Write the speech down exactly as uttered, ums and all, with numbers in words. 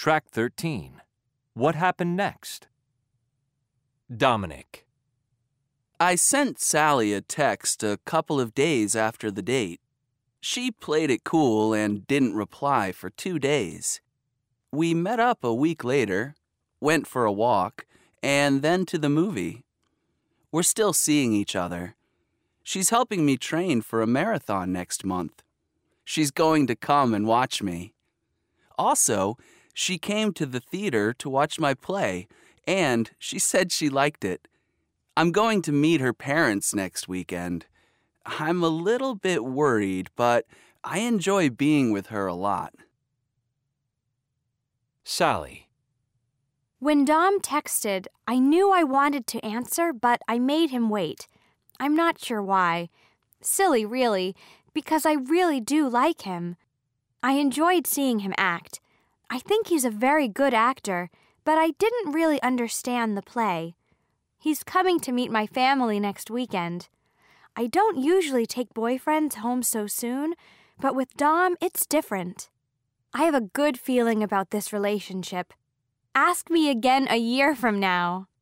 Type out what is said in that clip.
Track thirteen. What happened next? Dominic. I sent Sally a text a couple of days after the date. She played it cool and didn't reply for two days. We met up a week later, went for a walk, and then to the movie. We're still seeing each other. She's helping me train for a marathon next month. She's going to come and watch me. Also, she came to the theater to watch my play, and she said she liked it. I'm going to meet her parents next weekend. I'm a little bit worried, but I enjoy being with her a lot. Sally. When Dom texted, I knew I wanted to answer, but I made him wait. I'm not sure why. Silly, really, because I really do like him. I enjoyed seeing him act. I think he's a very good actor, but I didn't really understand the play. He's coming to meet my family next weekend. I don't usually take boyfriends home so soon, but with Dom, it's different. I have a good feeling about this relationship. Ask me again a year from now.